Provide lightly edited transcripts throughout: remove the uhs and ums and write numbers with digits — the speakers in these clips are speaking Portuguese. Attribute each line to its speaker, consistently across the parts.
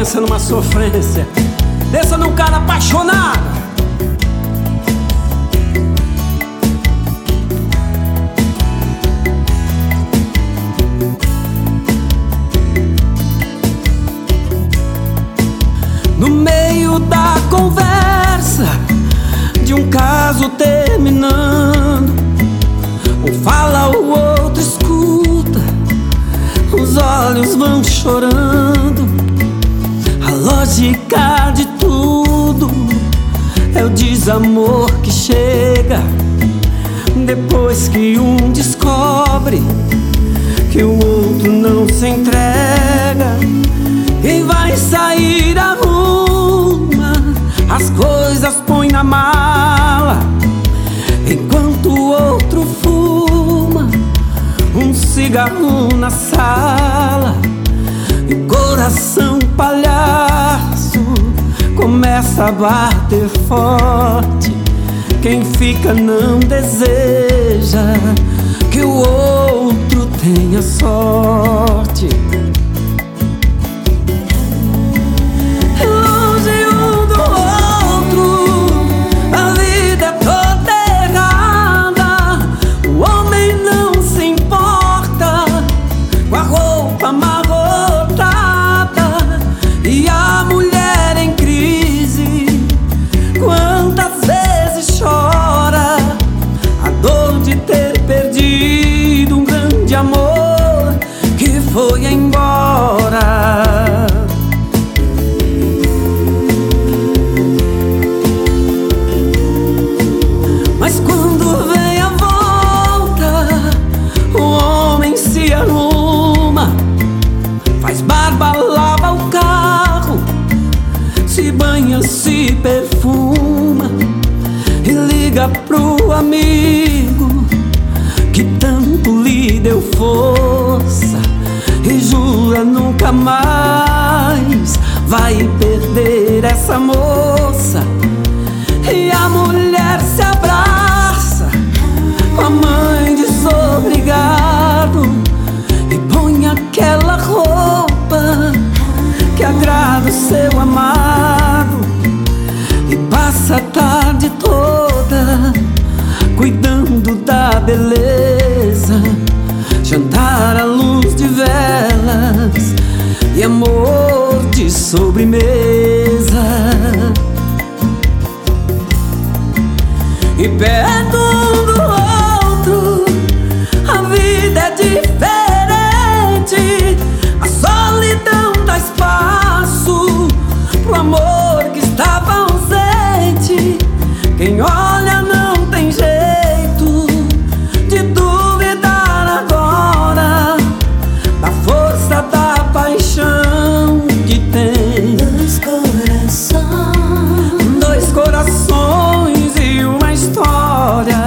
Speaker 1: pensa numa sofrência. Pensa num cara apaixonado. No meio da conversa de um caso terminando, um fala, o outro escuta, os olhos vão chorando. A lógica de tudo é o desamor que chega depois que um descobre que o outro não se entrega. Quem vai sair arruma as coisas, põe na mala, enquanto o outro fuma um cigarro na sala. E o coração palhaço começa a bater forte. Quem fica não deseja que o outro tenha sorte. Amor que foi embora. Mas quando vem a volta, o homem se arruma, faz barba, lava o carro, se banha, se perfuma e liga pro amigo que tanto lhe deu força e jura nunca mais vai perder essa moça. E a mulher se abraça com a mãe desobrigado e põe aquela roupa que agrada o seu amado, e passa a tarde toda cuidando da beleza, jantar à luz de velas e amor de sobremesa. E perto um do outro a vida é diferente. A solidão dá espaço pro amor que estava ausente. Quem olha não tem jeito de duvidar agora da força da paixão que tem. Dois corações e uma história.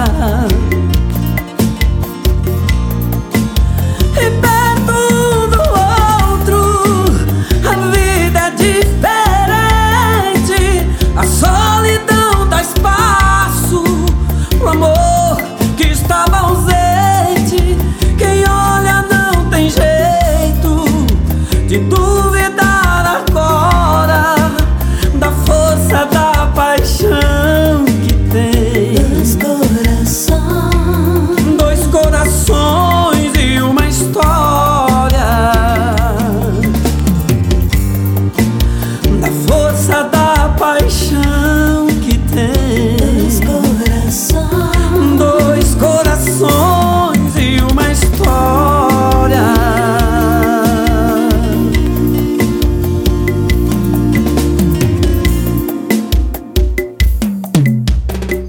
Speaker 1: E perto um do outro a vida é diferente. A solidão dá espaço pro amor que estava ausente. Quem olha não tem jeito de duvidar agora da força da paixão que tem. Dois corações e uma história. Da força da paixão que tem. Dois corações.